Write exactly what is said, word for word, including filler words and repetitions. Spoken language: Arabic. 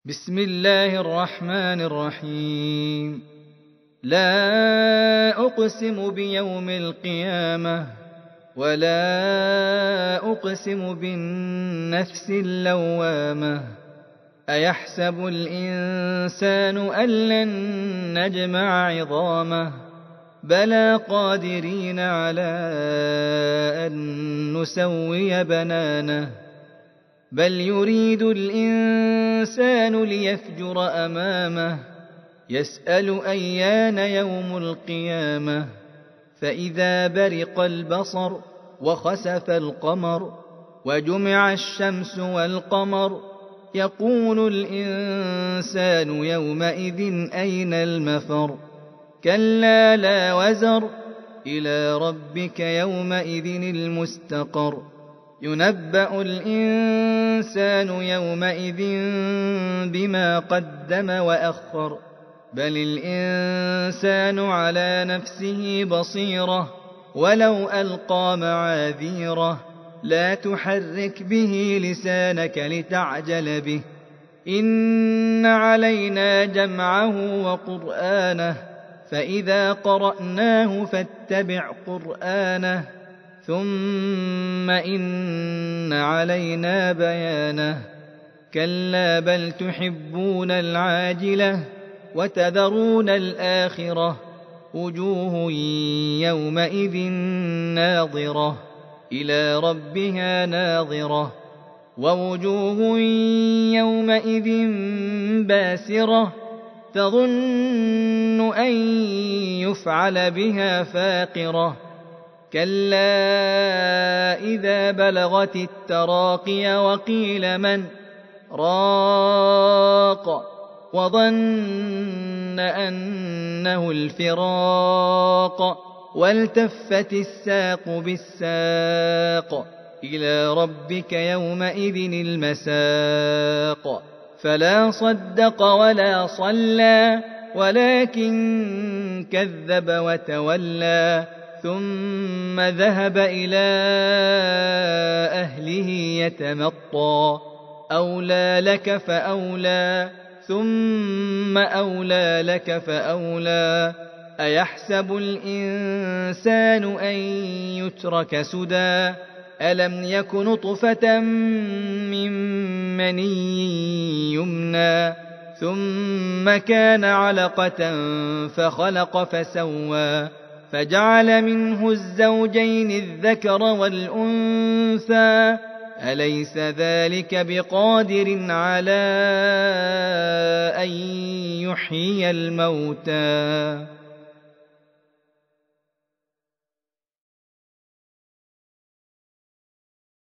بسم الله الرحمن الرحيم. لا أقسم بيوم القيامة ولا أقسم بالنفس اللوامة. أيحسب الإنسان أن لن نجمع عظامه بلى قادرين على أن نسوي بنانه بل يريد الإنسان ليفجر أمامه يسأل أيان يوم القيامة. فإذا برق البصر وخسف القمر وجمع الشمس والقمر يقول الإنسان يومئذ أين المفر. كلا لا وزر إلى ربك يومئذ المستقر. ينبأ الإنسان يومئذ بما قدم وأخر بل الإنسان على نفسه بصيرة ولو ألقى معاذيره. لا تحرك به لسانك لتعجل به إن علينا جمعه وقرآنه فإذا قرأناه فاتبع قرآنه ثم إن علينا بيانه. كلا بل تحبون العاجلة وتذرون الآخرة وجوه يومئذ ناظرة إلى ربها ناظرة ووجوه يومئذ باسرة تظن أن يفعل بها فاقرة. كلا إذا بلغت التراقي وقيل من راق وظن أنه الفراق والتفت الساق بالساق إلى ربك يومئذ المساق. فلا صدق ولا صلى ولكن كذب وتولى ثم ذهب إلى أهله يتمطى. أولى لك فأولى ثم أولى لك فأولى. أيحسب الإنسان أن يترك سدى ألم يك نطفة من مني يمنى ثم كان علقة فخلق فسوى فجعل منه الزوجين الذكر والأنثى أليس ذلك بقادر على أن يحيي الموتى.